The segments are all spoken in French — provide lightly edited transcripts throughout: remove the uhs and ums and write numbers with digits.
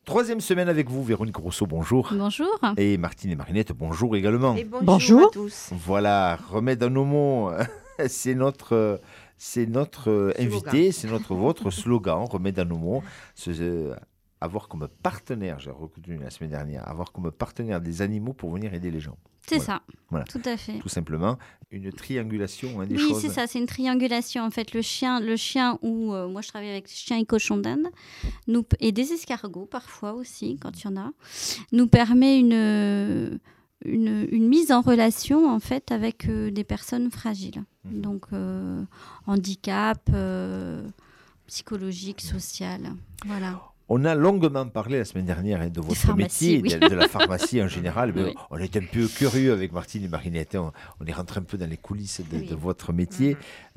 Troisième semaine avec vous, Véronique Rousseau, bonjour. Bonjour. Et Martine et Marinette, bonjour également. Et bonjour à tous. Voilà, remède à nos mots, c'est notre invité, c'est votre slogan, remède à nos mots. Avoir comme partenaire, j'ai retenu la semaine dernière, avoir comme partenaire des animaux pour venir aider les gens. C'est ça, voilà. Tout à fait. Tout simplement, une triangulation des choses. Oui, c'est ça, c'est une triangulation. En fait, le chien où moi je travaille avec chiens et cochons d'Inde, et des escargots parfois aussi, quand il y en a, nous permet une mise en relation en fait avec des personnes fragiles. Donc handicap, psychologique, social, voilà. On a longuement parlé la semaine dernière de votre métier, oui. de la pharmacie en général. Mais oui. On est un peu curieux avec Martine et Marinette. On est rentré un peu dans les coulisses de votre métier.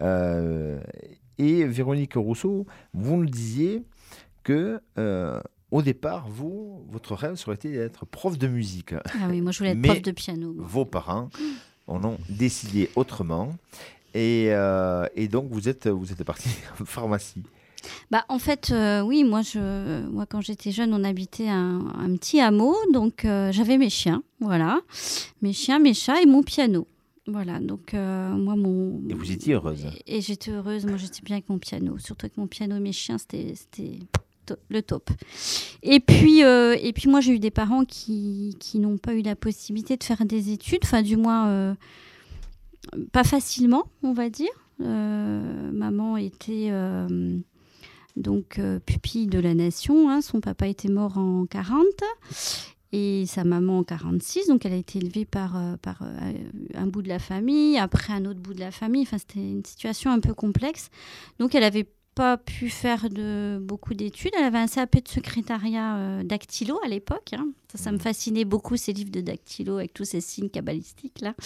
Et Véronique Rousseau, vous nous disiez que au départ, votre rêve serait été d'être prof de musique. Ah oui, moi je voulais être prof de piano. Vos parents en ont décidé autrement. Et donc vous êtes parti en pharmacie. En fait, oui, moi quand j'étais jeune, on habitait un petit hameau, donc j'avais mes chiens, voilà, mes chiens, mes chats et mon piano, voilà. Donc moi Et vous étiez heureuse. Et j'étais heureuse, moi j'étais bien avec mon piano, surtout avec mon piano et mes chiens, c'était le top. Et puis moi j'ai eu des parents qui n'ont pas eu la possibilité de faire des études, enfin du moins pas facilement, on va dire. Maman était donc pupille de la nation, hein. Son papa était mort en 40 et sa maman en 46, donc elle a été élevée par un bout de la famille, après un autre bout de la famille, enfin c'était une situation un peu complexe, donc elle n'avait pas pu faire beaucoup d'études. Elle avait un CAP de secrétariat dactylo à l'époque, hein. Ça me fascinait beaucoup, ces livres de dactylo avec tous ces signes kabbalistiques là.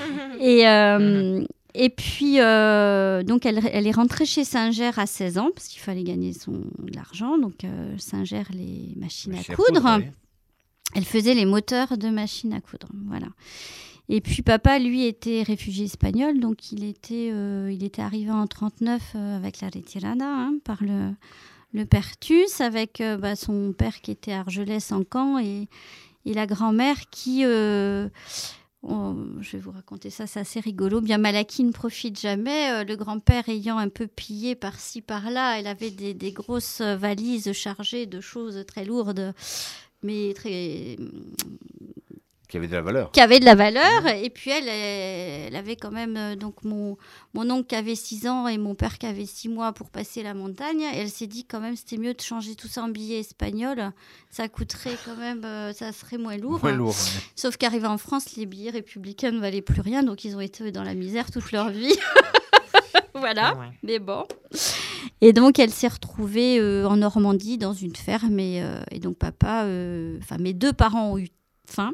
Et puis, donc, elle est rentrée chez Singer à 16 ans, parce qu'il fallait gagner de l'argent. Donc, Singer, les machines à coudre. Oui. Elle faisait les moteurs de machines à coudre. Voilà. Et puis, papa, lui, était réfugié espagnol. Donc, il était arrivé en 1939 avec la retirada, hein, par le Pertus, avec son père qui était à Argelès en Caen et la grand-mère qui... je vais vous raconter ça, c'est assez rigolo. Bien Malaki ne profite jamais. Le grand-père ayant un peu pillé par-ci, par-là, elle avait des grosses valises chargées de choses très lourdes, mais très... Qui avait de la valeur. Et puis elle avait quand même... donc mon oncle qui avait 6 ans et mon père qui avait 6 mois pour passer la montagne. Et elle s'est dit quand même c'était mieux de changer tout ça en billets espagnols. Ça coûterait quand même... ça serait moins lourd. Moins lourd. Sauf qu'arrivé en France, les billets républicains ne valaient plus rien. Donc ils ont été dans la misère toute leur vie. Voilà, ouais. Mais bon. Et donc elle s'est retrouvée en Normandie dans une ferme. Et donc papa... mes 2 parents ont eu faim.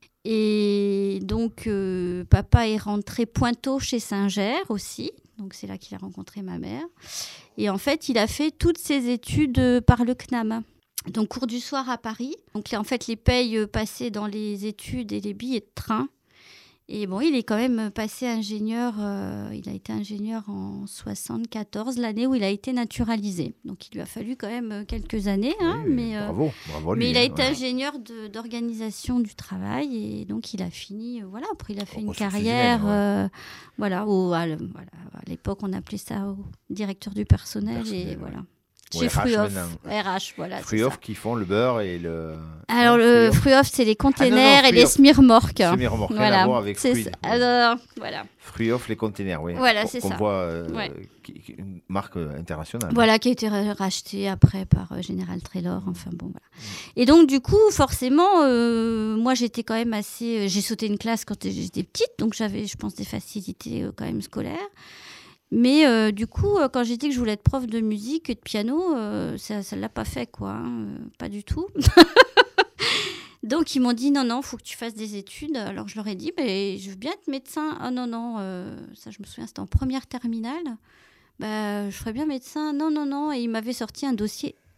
Et donc, papa est rentré pointeau chez Singer aussi. Donc, c'est là qu'il a rencontré ma mère. Et en fait, il a fait toutes ses études par le CNAM. Donc, cours du soir à Paris. Donc, en fait, les payes passaient dans les études et les billets de train. Et bon, il est quand même passé ingénieur. Il a été ingénieur en 74, l'année où il a été naturalisé. Donc, il lui a fallu quand même quelques années. Hein, oui, mais bravo lui, mais il a été ingénieur d'organisation du travail. Et donc, il a fini... voilà, après, il a fait une carrière... voilà, à l'époque, on appelait ça directeur du personnel. Et voilà. Chez Fruoff, RH, voilà. Fruoff qui font le beurre et le... Alors, le Fruoff, c'est les containers et les smirmorques. Smirmorques, rien à voir avec fruits. Alors, voilà. Fruoff, les containers, oui. Voilà, c'est ça. On voit une marque internationale. Voilà, qui a été rachetée après par General Taylor, enfin bon, voilà. Et donc, du coup, forcément, moi, j'étais quand même assez... J'ai sauté une classe quand j'étais petite, donc j'avais, je pense, des facilités quand même scolaires. Mais du coup, quand j'ai dit que je voulais être prof de musique et de piano, ça ne l'a pas fait, quoi. Hein, pas du tout. Donc, ils m'ont dit, non, faut que tu fasses des études. Alors, je leur ai dit, je veux bien être médecin. Ah non, ça, je me souviens, c'était en première terminale. Je ferais bien médecin. Non. Et ils m'avaient sorti un dossier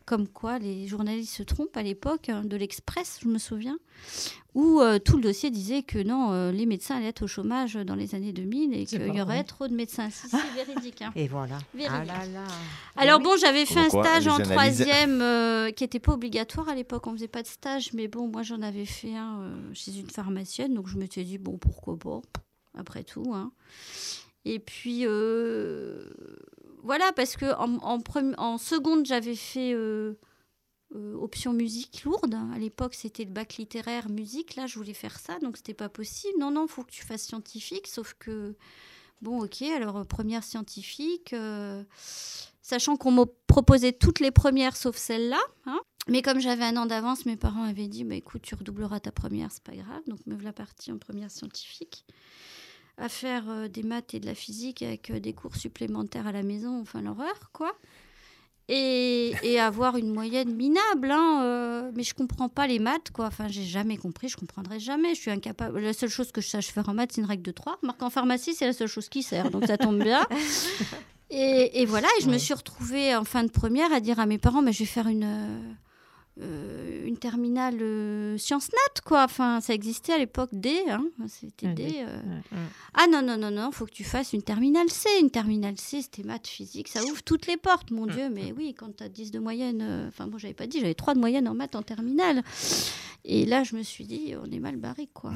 comme quoi les journalistes se trompent à l'époque, de l'Express, je me souviens, où tout le dossier disait que non, les médecins allaient être au chômage dans les années 2000 et qu'il y aurait trop de médecins. C'est véridique. Et voilà. Véridique. Alors bon, j'avais fait un stage en troisième qui n'était pas obligatoire à l'époque, on ne faisait pas de stage, mais bon, moi j'en avais fait un chez une pharmacienne, donc je me suis dit, bon, pourquoi pas, après tout. Et puis, voilà, parce qu'en seconde, j'avais fait option musique lourde. À l'époque, c'était le bac littéraire musique. Là, je voulais faire ça, donc c'était pas possible. Non, il faut que tu fasses scientifique. Sauf que, bon, ok, alors première scientifique, sachant qu'on m'a proposé toutes les premières sauf celle-là. Mais comme j'avais un an d'avance, mes parents avaient dit, écoute, tu redoubleras ta première, c'est pas grave. Donc, me voilà partie en première scientifique, à faire des maths et de la physique avec des cours supplémentaires à la maison, enfin l'horreur, quoi. Et avoir une moyenne minable, mais je comprends pas les maths, quoi. Enfin, j'ai jamais compris, je comprendrai jamais. Je suis incapable. La seule chose que je sache faire en maths, c'est une règle de 3. Marc, en pharmacie, c'est la seule chose qui sert, donc ça tombe bien. Et voilà, et je me suis retrouvée en fin de première à dire à mes parents, je vais faire une terminale sciences nat, quoi. Enfin, ça existait à l'époque D, c'était D. Ah non, faut que tu fasses une terminale C. Une terminale C, c'était maths, physique, ça ouvre toutes les portes, mon Dieu. Mais oui, quand tu as 10 de moyenne, moi, j'avais pas dit, j'avais 3 de moyenne en maths en terminale. Et là, je me suis dit, on est mal barré, quoi.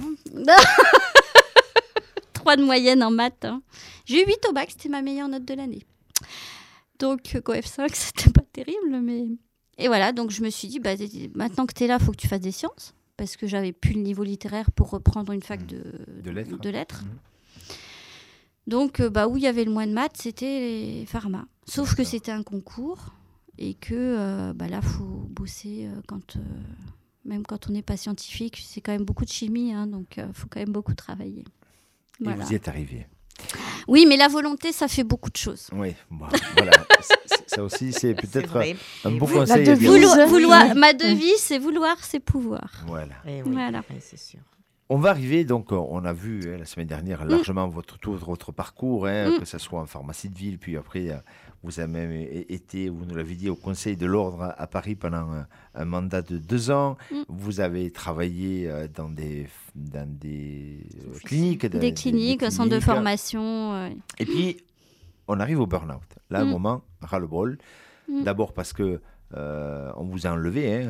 3 de moyenne en maths. J'ai eu 8 au bac, c'était ma meilleure note de l'année. Donc, F5, c'était pas terrible, mais... Et voilà, donc je me suis dit, maintenant que tu es là, il faut que tu fasses des sciences, parce que j'avais plus le niveau littéraire pour reprendre une fac de lettres. Donc, où il y avait le moins de maths, c'était les pharma. Sauf que c'était un concours, et que là, il faut bosser même quand on n'est pas scientifique. C'est quand même beaucoup de chimie, donc il faut quand même beaucoup travailler. Voilà. Et vous y êtes arrivé. Oui, mais la volonté, ça fait beaucoup de choses. Oui, voilà. Ça aussi, c'est peut-être un bon conseil. Ma devise, c'est vouloir, c'est pouvoir. Voilà. Voilà. C'est sûr. On va arriver, donc on a vu la semaine dernière largement votre parcours, que ce soit en pharmacie de ville, puis après vous avez même été, vous nous l'avez dit, au Conseil de l'Ordre à Paris pendant un mandat de 2 ans. Vous avez travaillé dans des cliniques. Des cliniques, centres de formation. Et puis, on arrive au burn-out. Là, un moment, ras-le-bol. D'abord parce que on vous a enlevé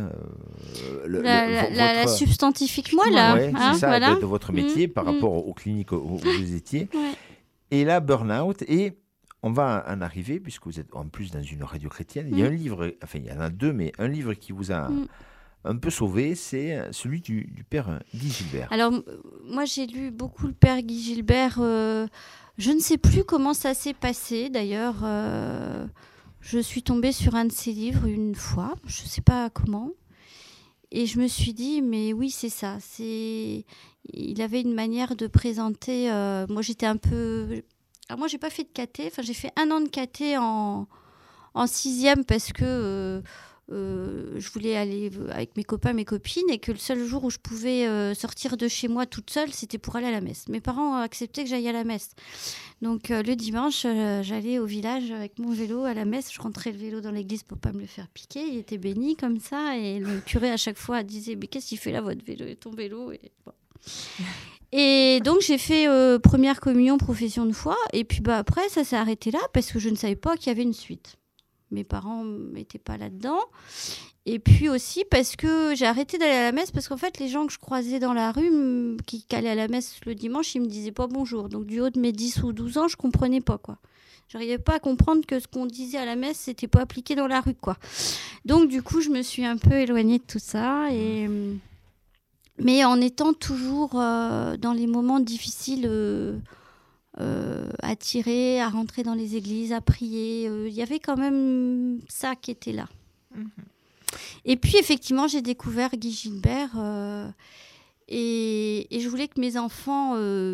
la substantifique moelle, c'est ça, de votre métier par rapport aux cliniques où vous étiez. Et là, burn-out, et on va en arriver, puisque vous êtes en plus dans une radio chrétienne. Il y a un livre, enfin il y en a 2, mais un livre qui vous a un peu sauvé, c'est celui du père Guy Gilbert. Alors, moi j'ai lu beaucoup le père Guy Gilbert. Je ne sais plus comment ça s'est passé, d'ailleurs. Je suis tombée sur un de ses livres une fois, je ne sais pas comment, et je me suis dit, mais oui, c'est ça. Il avait une manière de présenter. Moi, j'étais un peu... Alors, moi, je n'ai pas fait de caté. Enfin, j'ai fait 1 an de caté en 6e parce que je voulais aller avec mes copains, mes copines, et que le seul jour où je pouvais sortir de chez moi toute seule, c'était pour aller à la messe. Mes parents ont accepté que j'aille à la messe. Donc le dimanche, j'allais au village avec mon vélo à la messe. Je rentrais le vélo dans l'église pour pas me le faire piquer. Il était béni comme ça, et le curé à chaque fois disait, mais qu'est-ce qu'il fait là, votre vélo et ton vélo, et bon. Et donc j'ai fait première communion, profession de foi, et puis après ça s'est arrêté là parce que je ne savais pas qu'il y avait une suite. Mes parents n'étaient pas là-dedans. Et puis aussi parce que j'ai arrêté d'aller à la messe, parce qu'en fait, les gens que je croisais dans la rue, qui allaient à la messe le dimanche, ils me disaient pas bonjour. Donc, du haut de mes 10 ou 12 ans, je comprenais pas, quoi. J'arrivais pas à comprendre que ce qu'on disait à la messe, c'était pas appliqué dans la rue, quoi. Donc, du coup, je me suis un peu éloignée de tout ça. Mais en étant toujours dans les moments difficiles... attirée à rentrer dans les églises, à prier. Il y avait quand même ça qui était là. Et puis, effectivement, j'ai découvert Guy Gilbert et je voulais que mes enfants...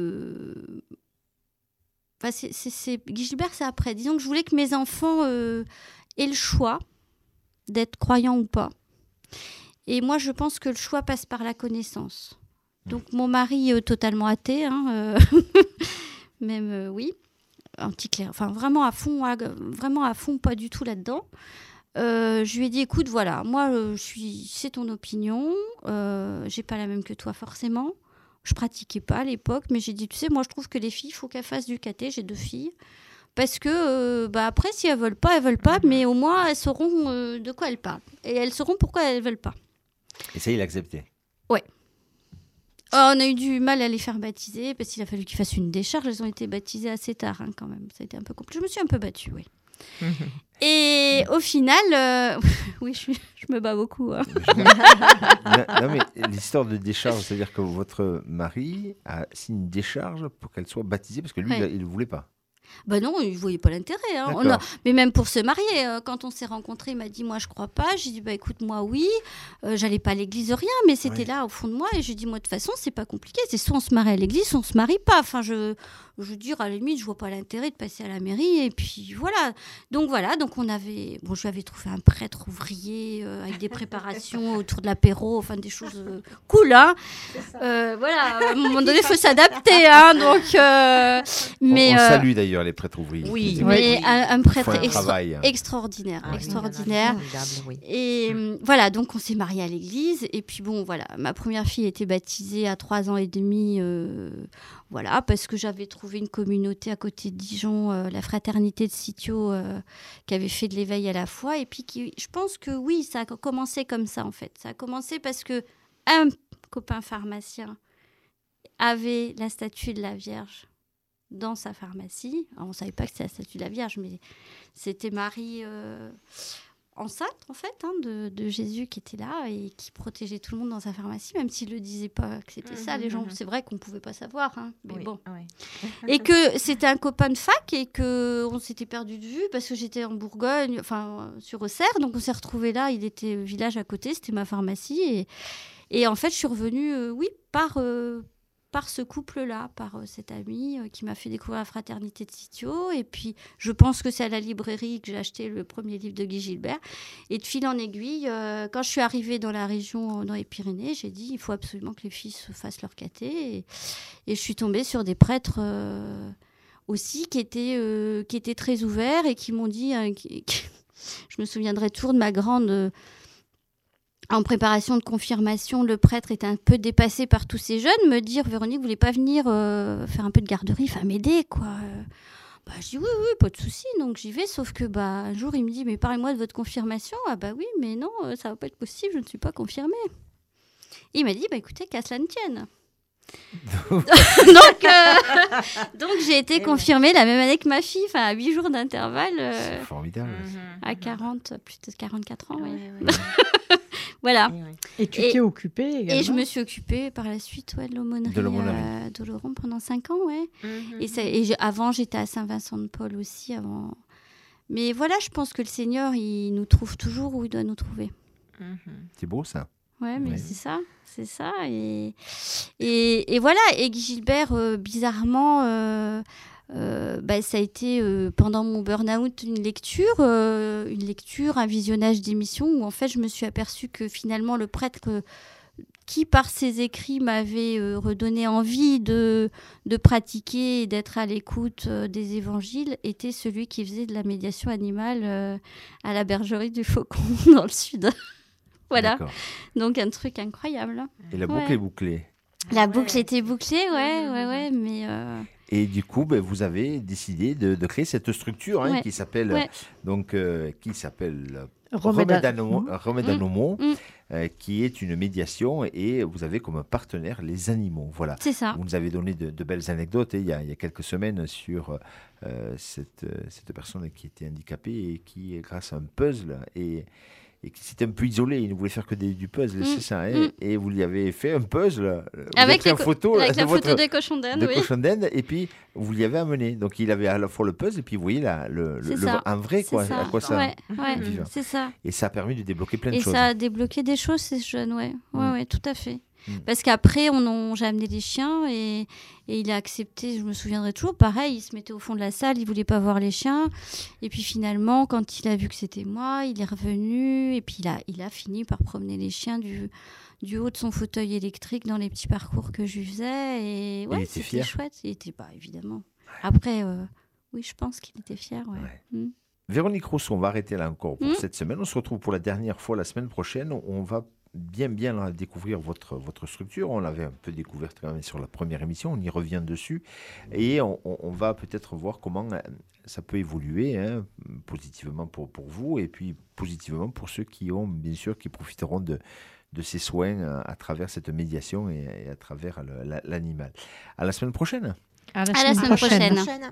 Guy Gilbert, c'est après. Disons que je voulais que mes enfants aient le choix d'être croyants ou pas. Et moi, je pense que le choix passe par la connaissance. Donc, mon mari totalement athée, même oui, anti-clair, enfin vraiment à fond, pas du tout là-dedans. Je lui ai dit, écoute, voilà, moi, c'est ton opinion. J'ai pas la même que toi, forcément. Je pratiquais pas à l'époque, mais j'ai dit, tu sais, moi, je trouve que les filles, il faut qu'elles fassent du caté. J'ai 2 filles. Parce que, après, si elles veulent pas, mais au moins, elles sauront de quoi elles parlent. Et elles sauront pourquoi elles veulent pas. Et ça, il a accepté. Ouais. On a eu du mal à les faire baptiser, parce qu'il a fallu qu'ils fassent une décharge. Elles ont été baptisées assez tard, quand même. Ça a été un peu compliqué. Je me suis un peu battue, oui. Et au final, oui, je me bats beaucoup. Hein. Non, mais l'histoire de décharge, c'est-à-dire que votre mari a signé une décharge pour qu'elle soit baptisée, parce que lui, il ne voulait pas. Bah non, il ne voyait pas l'intérêt. Hein. Mais même pour se marier, quand on s'est rencontrés, il m'a dit, moi, je crois pas. J'ai dit, bah écoute, moi, oui. J'allais pas à l'église, rien, mais c'était là au fond de moi. Et j'ai dit, moi, de toute façon, c'est pas compliqué. C'est soit on se marie à l'église, soit on se marie pas. Enfin, je veux dire, à la limite, je vois pas l'intérêt de passer à la mairie. Et puis voilà. Donc on avait... Bon, je lui avais trouvé un prêtre ouvrier avec des préparations autour de l'apéro, enfin des choses cool. Hein. Voilà, à un moment donné, il faut s'adapter. Hein, donc, mais, on salue d'ailleurs les prêtres ouvriers. Oui, mais un prêtre extraordinaire. Ah, extraordinaire. Oui. Et voilà, donc on s'est mariés à l'église. Et puis bon, voilà, ma première fille était baptisée à 3 ans et demi. Voilà, parce que j'avais trouvé une communauté à côté de Dijon, la fraternité de Sitio, qui avait fait de l'éveil à la foi. Et puis, je pense que oui, ça a commencé comme ça, en fait. Ça a commencé parce que un copain pharmacien avait la statue de la Vierge dans sa pharmacie. Alors, on ne savait pas que c'était la statue de la Vierge, mais c'était Marie enceinte, en fait, hein, de Jésus qui était là et qui protégeait tout le monde dans sa pharmacie, même s'il ne le disait pas que c'était ça. Les gens, c'est vrai qu'on ne pouvait pas savoir, hein, mais bon. Et que c'était un copain de fac et qu'on s'était perdu de vue parce que j'étais en Bourgogne, enfin, sur Auxerre, donc on s'est retrouvés là. Il était au village à côté, c'était ma pharmacie. Et en fait, je suis revenue, par ce couple-là, par cet ami qui m'a fait découvrir la fraternité de Sitio. Et puis, je pense que c'est à la librairie que j'ai acheté le premier livre de Guy Gilbert. Et de fil en aiguille, quand je suis arrivée dans la région, dans les Pyrénées, j'ai dit, il faut absolument que les filles se fassent leur caté. Et je suis tombée sur des prêtres aussi qui étaient très ouverts et qui m'ont dit... je me souviendrai toujours de ma grande... en préparation de confirmation, le prêtre était un peu dépassé par tous ces jeunes, me dire, Véronique, vous voulez pas venir faire un peu de garderie, enfin m'aider, quoi. Je dis oui, pas de souci, donc j'y vais, sauf que un jour, il me dit, mais parlez-moi de votre confirmation. Ah oui, mais non, ça va pas être possible, je ne suis pas confirmée. Et il m'a dit, écoutez, qu'à cela ne tienne. donc j'ai été confirmée la même année que ma fille, enfin à 8 jours d'intervalle. C'est formidable. À 40, plus de 44 ans, ouais. Voilà. Et tu t'es occupée également. Et je me suis occupée par la suite de l'aumônerie d'Oloron pendant 5 ans, ouais. Avant, j'étais à Saint-Vincent-de-Paul aussi. Avant. Mais voilà, je pense que le Seigneur, il nous trouve toujours où il doit nous trouver. C'est beau, ça. Ouais, mais c'est ça. Et voilà. Et Guy Gilbert, bizarrement... ça a été pendant mon burn-out une lecture, un visionnage d'émissions où en fait je me suis aperçue que finalement le prêtre qui par ses écrits m'avait redonné envie de pratiquer et d'être à l'écoute des évangiles était celui qui faisait de la médiation animale à la bergerie du Faucon dans le sud. Voilà. D'accord. Donc un truc incroyable. Et la boucle est bouclée. La boucle était bouclée, ouais, mais... Et du coup, vous avez décidé de créer cette structure qui s'appelle Remède à nos mots, qui est une médiation, et vous avez comme partenaire les animaux. Voilà. C'est ça. Vous nous avez donné de belles anecdotes il y a quelques semaines sur cette personne qui était handicapée et qui, grâce à un puzzle, et qui s'était un peu isolé, il ne voulait faire que du puzzle, c'est ça. Et vous lui avez fait un puzzle, avec la photo des cochons d'Inde, et puis vous l'y avez amené. Donc il avait à la fois le puzzle et puis vous voyez un vrai, quoi, à quoi ça vivre. C'est ça. Et ça a permis de débloquer plein de choses. Et ça a débloqué des choses, ces jeunes, ouais, tout à fait. Parce qu'après, j'ai amené des chiens et il a accepté, je me souviendrai toujours, pareil, il se mettait au fond de la salle, il ne voulait pas voir les chiens. Et puis finalement, quand il a vu que c'était moi, il est revenu et puis il a fini par promener les chiens du haut de son fauteuil électrique dans les petits parcours que je lui faisais. Et ouais, c'était fier. Chouette. Il était évidemment. Après, oui, je pense qu'il était fier. Ouais. Véronique Rousseau, on va arrêter là encore pour cette semaine. On se retrouve pour la dernière fois la semaine prochaine. On va bien découvrir votre structure. On l'avait un peu découverte quand même sur la première émission. On y revient dessus. Et on va peut-être voir comment ça peut évoluer positivement pour vous et puis positivement pour ceux qui profiteront de ces soins à travers cette médiation et à travers l'animal. À la semaine prochaine. À la semaine prochaine.